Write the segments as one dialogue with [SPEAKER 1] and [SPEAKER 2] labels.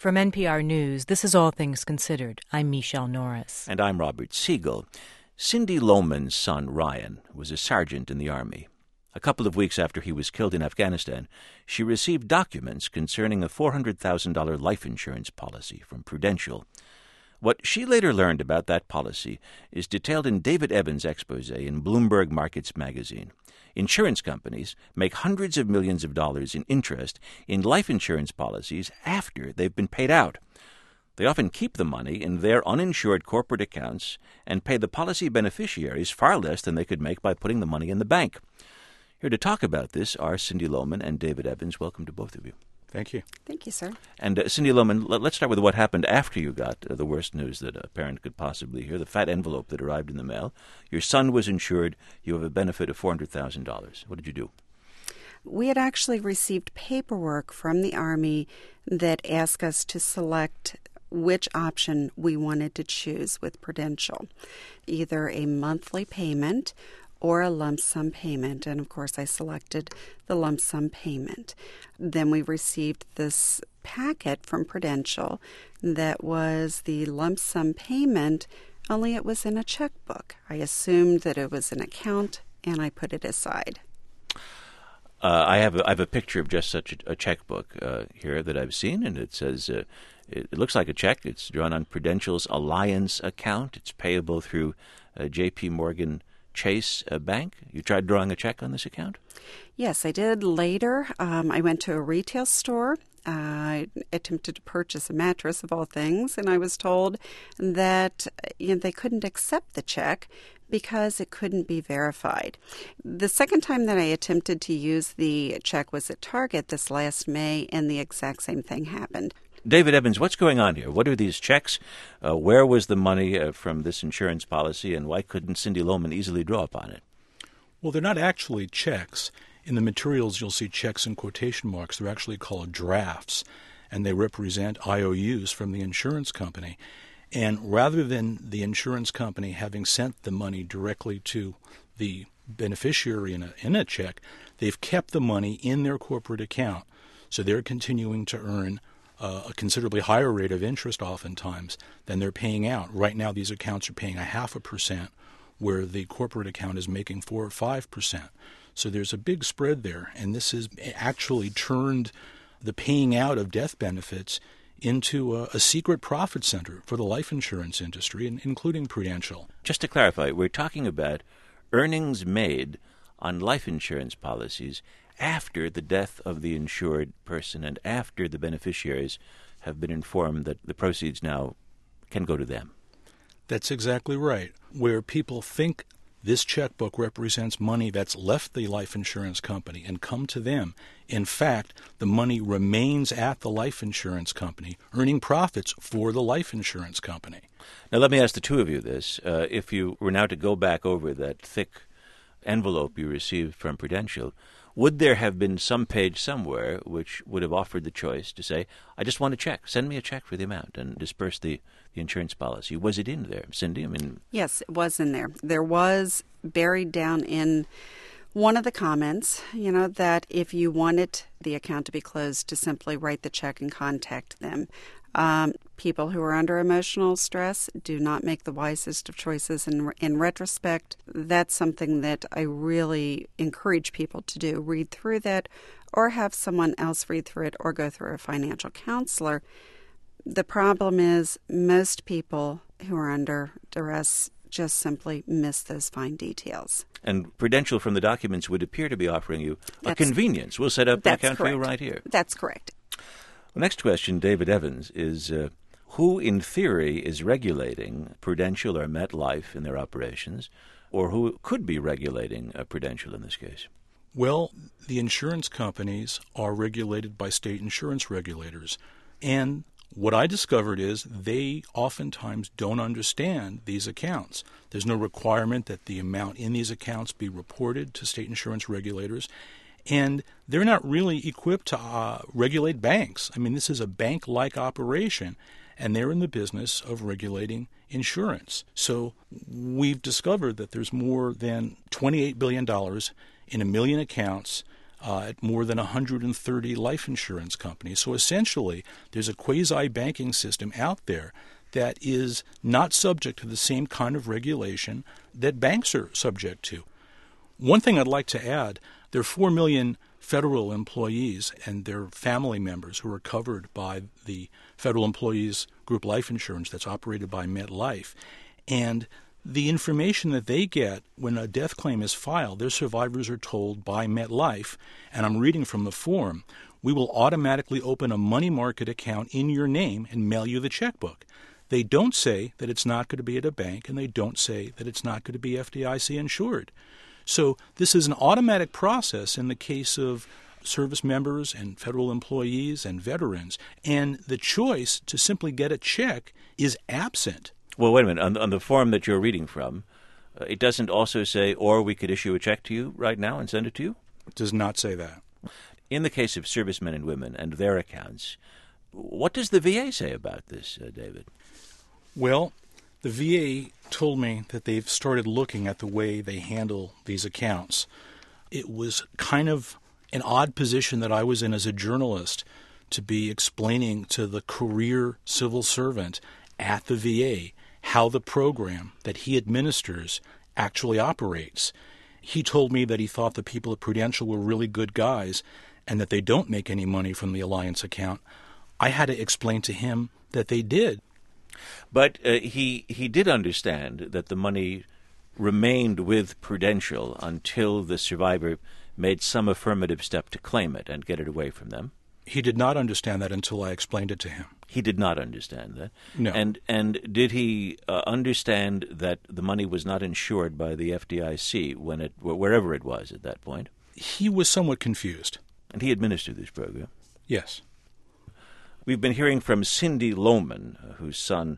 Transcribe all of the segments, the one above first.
[SPEAKER 1] From NPR News, this is All Things Considered. I'm Michelle Norris.
[SPEAKER 2] And I'm Robert Siegel. Cindy Lohman's son, Ryan, was a sergeant in the Army. A couple of weeks after he was killed in Afghanistan, she received documents concerning a $400,000 life insurance policy from Prudential. What she later learned about that policy is detailed in David Evans' expose in Bloomberg Markets magazine. Insurance companies make hundreds of millions of dollars in interest in life insurance policies after they've been paid out. They often keep the money in their uninsured corporate accounts and pay the policy beneficiaries far less than they could make by putting the money in the bank. Here to talk about this are Cindy Lohman and David Evans. Welcome to both of you.
[SPEAKER 3] Thank you.
[SPEAKER 4] Thank you, sir.
[SPEAKER 2] And Cindy Lohman, let's start with what happened after you got the worst news that a parent could possibly hear, the fat envelope that arrived in the mail. Your son was insured. You have a benefit of $400,000. What did you do?
[SPEAKER 4] We had actually received paperwork from the Army that asked us to select which option we wanted to choose with Prudential, either a monthly payment or a lump sum payment. And of course, I selected the lump sum payment. Then we received this packet from Prudential that was the lump sum payment, only it was in a checkbook. I assumed that it was an account, and I put it aside.
[SPEAKER 2] I have a picture of just such a checkbook here that I've seen, and it says it looks like a check. It's drawn on Prudential's Alliance account. It's payable through J.P. Morgan Chase Bank. You tried drawing a check on this account?
[SPEAKER 4] Yes, I did later. I went to a retail store. I attempted to purchase a mattress, of all things, and I was told that they couldn't accept the check because it couldn't be verified. The second time that I attempted to use the check was at Target this last May, and the exact same thing happened.
[SPEAKER 2] David Evans, what's going on here? What are these checks? Where was the money from this insurance policy, and why couldn't Cindy Lohman easily draw upon it?
[SPEAKER 3] Well, they're not actually checks. In the materials, you'll see checks in quotation marks. They're actually called drafts, and they represent IOUs from the insurance company. And rather than the insurance company having sent the money directly to the beneficiary in a check, they've kept the money in their corporate account. So they're continuing to earn a considerably higher rate of interest oftentimes than they're paying out. Right now, these accounts are paying 0.5%, where the corporate account is making 4 or 5%. So there's a big spread there, and this has actually turned the paying out of death benefits into a secret profit center for the life insurance industry, including Prudential.
[SPEAKER 2] Just to clarify, we're talking about earnings made on life insurance policies after the death of the insured person and after the beneficiaries have been informed that the proceeds now can go to them.
[SPEAKER 3] That's exactly right. Where people think this checkbook represents money that's left the life insurance company and come to them, in fact, the money remains at the life insurance company, earning profits for the life insurance company.
[SPEAKER 2] Now, let me ask the two of you this. If you were now to go back over that thick envelope you received from Prudential, would there have been some page somewhere which would have offered the choice to say, I just want a check, send me a check for the amount and disperse the insurance policy? Was it in there, Cindy?
[SPEAKER 4] Yes, it was in there. There was buried down in one of the comments, that if you wanted the account to be closed, to simply write the check and contact them. People who are under emotional stress do not make the wisest of choices. In retrospect, that's something that I really encourage people to do. Read through that or have someone else read through it or go through a financial counselor. The problem is most people who are under duress just simply miss those fine details.
[SPEAKER 2] And Prudential, from the documents, would appear to be offering you a convenience. We'll set up an account for you right here.
[SPEAKER 4] That's correct.
[SPEAKER 2] The next question, David Evans, is who in theory is regulating Prudential or MetLife in their operations, or who could be regulating Prudential in this case?
[SPEAKER 3] Well, the insurance companies are regulated by state insurance regulators. And what I discovered is they oftentimes don't understand these accounts. There's no requirement that the amount in these accounts be reported to state insurance regulators. And they're not really equipped to regulate banks. This is a bank-like operation, and they're in the business of regulating insurance. So we've discovered that there's more than $28 billion in 1 million accounts at more than 130 life insurance companies. So essentially, there's a quasi-banking system out there that is not subject to the same kind of regulation that banks are subject to. One thing I'd like to add, there are 4 million federal employees and their family members who are covered by the Federal Employees Group Life Insurance that's operated by MetLife. And the information that they get when a death claim is filed, their survivors are told by MetLife, and I'm reading from the form, we will automatically open a money market account in your name and mail you the checkbook. They don't say that it's not going to be at a bank, and they don't say that it's not going to be FDIC insured. So this is an automatic process in the case of service members and federal employees and veterans, and the choice to simply get a check is absent.
[SPEAKER 2] Well, wait a minute. On the form that you're reading from, it doesn't also say, or we could issue a check to you right now and send it to you?
[SPEAKER 3] It does not say that.
[SPEAKER 2] In the case of servicemen and women and their accounts, what does the VA say about this, David?
[SPEAKER 3] Well, the VA told me that they've started looking at the way they handle these accounts. It was kind of an odd position that I was in as a journalist to be explaining to the career civil servant at the VA how the program that he administers actually operates. He told me that he thought the people at Prudential were really good guys and that they don't make any money from the Alliance account. I had to explain to him that they did.
[SPEAKER 2] But he did understand that the money remained with Prudential until the survivor made some affirmative step to claim it and get it away from them.
[SPEAKER 3] He did not understand that until I explained it to him.
[SPEAKER 2] He did not understand that?
[SPEAKER 3] No.
[SPEAKER 2] And did he understand that the money was not insured by the FDIC wherever it was at that point?
[SPEAKER 3] He was somewhat confused.
[SPEAKER 2] And he administered this program?
[SPEAKER 3] Yes.
[SPEAKER 2] We've been hearing from Cindy Lohman, whose son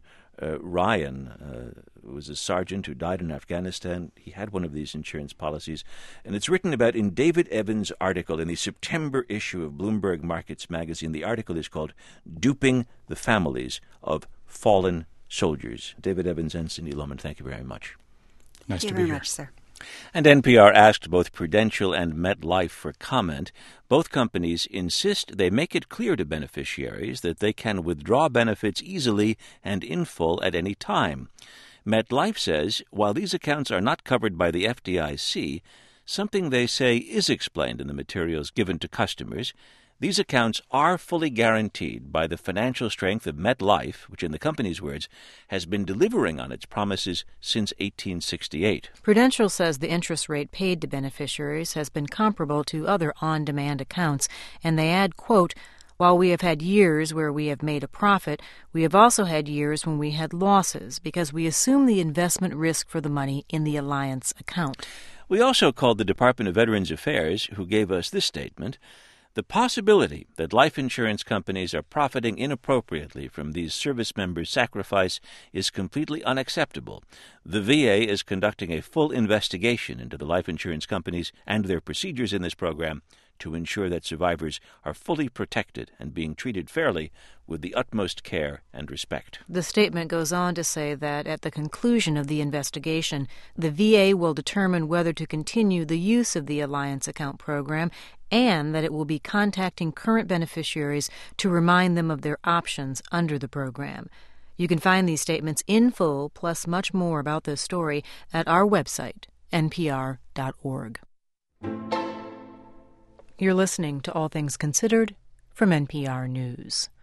[SPEAKER 2] Ryan was a sergeant who died in Afghanistan. He had one of these insurance policies, and it's written about in David Evans' article in the September issue of Bloomberg Markets magazine. The article is called Duping the Families of Fallen Soldiers. David Evans and Cindy Lohman, thank you very much.
[SPEAKER 3] Nice to be here.
[SPEAKER 4] Thank you very much, sir.
[SPEAKER 2] And NPR asked both Prudential and MetLife for comment. Both companies insist they make it clear to beneficiaries that they can withdraw benefits easily and in full at any time. MetLife says while these accounts are not covered by the FDIC, something they say is explained in the materials given to customers. These accounts are fully guaranteed by the financial strength of MetLife, which in the company's words has been delivering on its promises since 1868.
[SPEAKER 1] Prudential says the interest rate paid to beneficiaries has been comparable to other on-demand accounts, and they add, quote, while we have had years where we have made a profit, we have also had years when we had losses because we assume the investment risk for the money in the Alliance account.
[SPEAKER 2] We also called the Department of Veterans Affairs, who gave us this statement. The possibility that life insurance companies are profiting inappropriately from these service members' sacrifice is completely unacceptable. The VA is conducting a full investigation into the life insurance companies and their procedures in this program to ensure that survivors are fully protected and being treated fairly with the utmost care and respect.
[SPEAKER 1] The statement goes on to say that at the conclusion of the investigation, the VA will determine whether to continue the use of the Alliance account program and that it will be contacting current beneficiaries to remind them of their options under the program. You can find these statements in full, plus much more about this story, at our website, npr.org. You're listening to All Things Considered from NPR News.